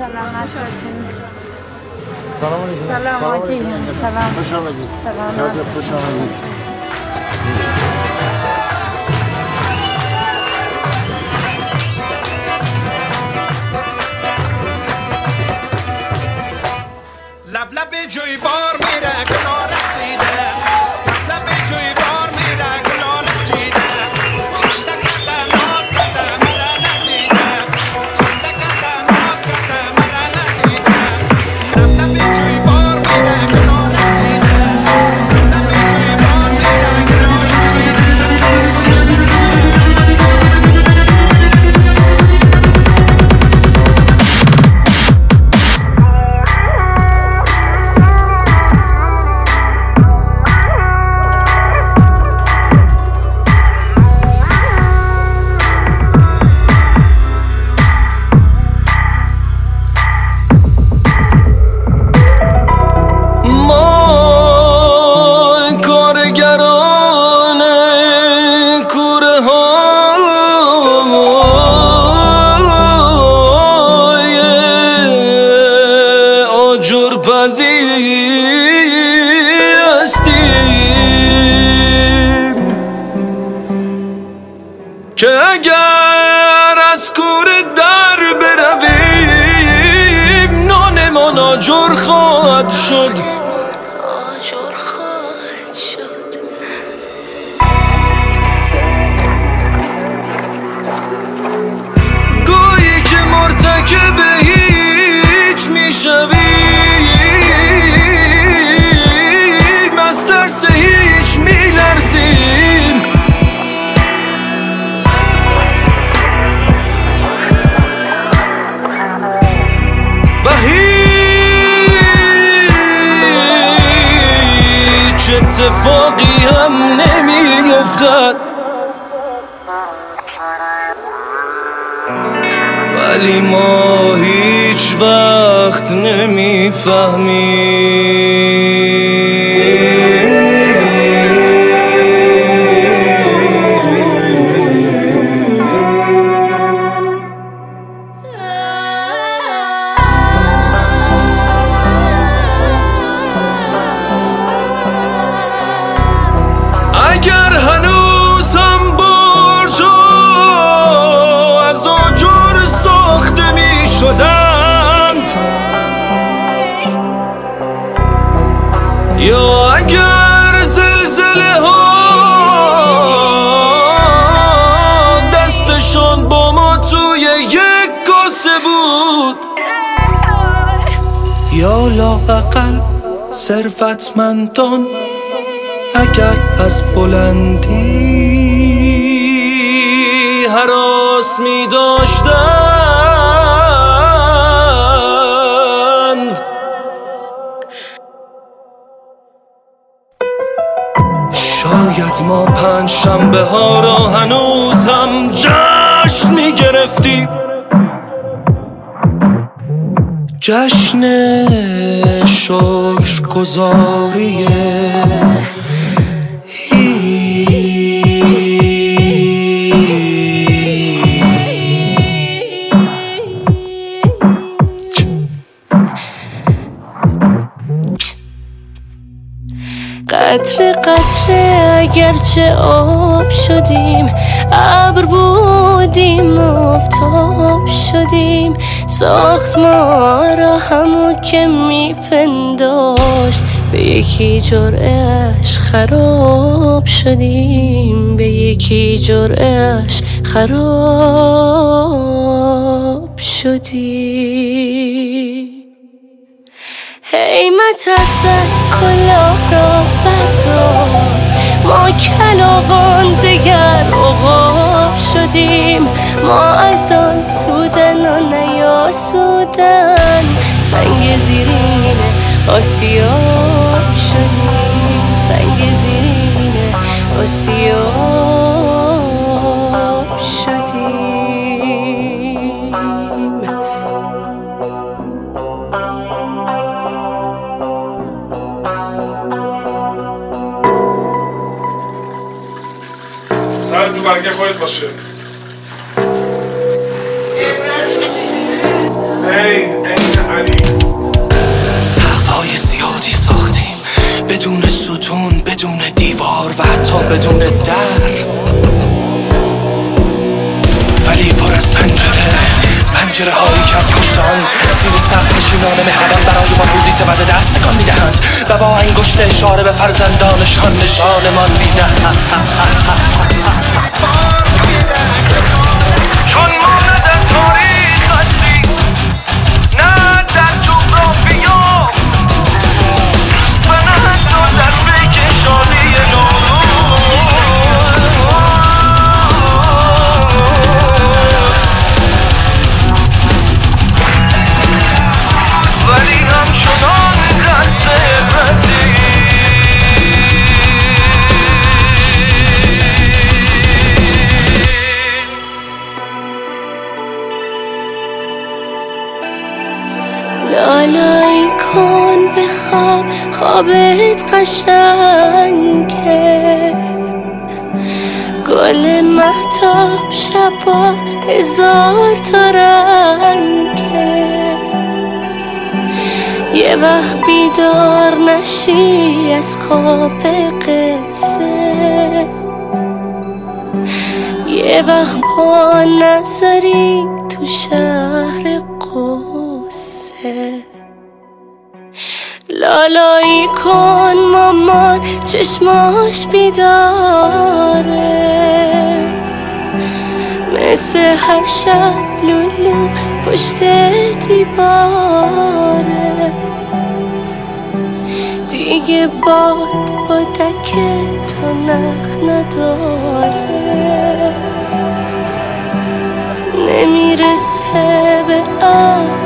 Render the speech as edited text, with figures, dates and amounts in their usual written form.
سلامت باشین. سلام علیکم. سلام علیکم. سلام. خوش آمدید. سلام. خوش آمدید. لب لب جوی بار میره گلال چیده، لب لب جوی بار میره گلال چیده، خنده کده ناز کده مرا ندیده، خنده کده ناز کده مرا ندیده، لب لب جوی بار میره گلال چیده، لب لب جوی بار میره گلال که اگر از کوره در برویم نانمان آجر خواهد شد. گویی که مرتکب هیچ میشویم، از ترس هیچ میلرزیم، و هیچ اتفاقی هم نمیافتد، ولی ما هیچ وقت نمیفهمیم. اگر هنوزم برجا از آجر ساخته می شدند، یا اگر زلزله ها دستشان با ما توی یک کاسه بود، یا لااقل ثروتمندان اگر از بلندی هراس می داشتند، شاید ما پنجشنبه ها را هنوز هم جشن می گرفتیم، جشن شکرگزاری قطره قطره اگرچه آب شدیم، ابر بودیم آفتاب شدیم، ساخت ما را همو که میپنداشت، به یکی جرعه‌اش خراب شدیم، به یکی جرعه‌اش خراب شدیم. هی مترسک کلاه را بردار، ما کلاغان دگر عقاب شدیم، ما از آن سودن و نیاسودن، سنگ زیرین آسیاب شدیم، سنگ زیرین آسیاب شدیم. سر تو برگه خودت باشه. این حتی بدون در، ولی پر از پنجره هایی که از پشتان زیر سقف نشینان مهربان برای ما روزی سبد دست تکان میدهند و با انگشت اشاره به فرزندانشان نشانمان میدهند. چون ما نه در تاریخ هستی نه در جغرافیا و نه حتی در بکشانی نو، ولی همچنان در ثروتی لالایی کن به خواب، خوابت قشنگه، گل مهتاب شبا 1000 تا رنگه، یه وقت بیدار نشی از خواب قصه، یه وقت پا نذاری تو شهر قصه. لالایی کن مامان چشماش بیداره، مثل هر شب لولو پشت دیواره، دیگه باد با دک تو نخ نداره، نمیرسه به